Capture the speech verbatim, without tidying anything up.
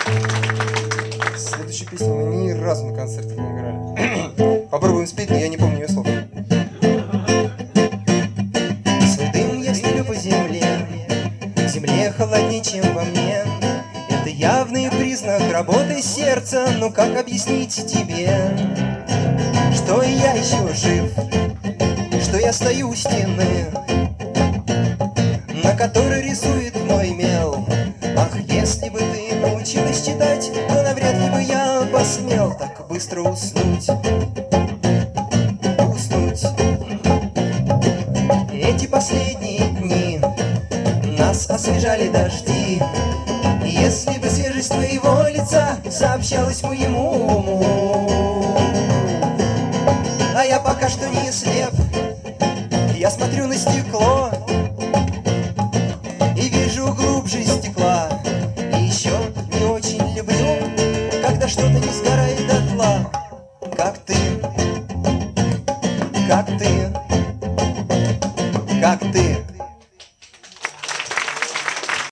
Следующую песню мы ни разу на концертах не играли. Попробуем спеть, но я не помню ее слов. Свой дым я стелю по земле, в земле холоднее, чем во мне. Это явный признак работы сердца. Но как объяснить тебе, что я еще жив, что я стою у стены, на которой рисует мой мел? Ах, если бы ты научилась читать, то навряд ли бы я посмел так быстро уснуть. Уснуть. Эти последние дни нас освежали дожди. Если бы свежесть твоего лица сообщалась моему уму, а я пока что не слеп, я смотрю на стекло и вижу глубже стекла. И еще не очень люблю, когда что-то не сгорает дотла. Как ты, как ты, как ты.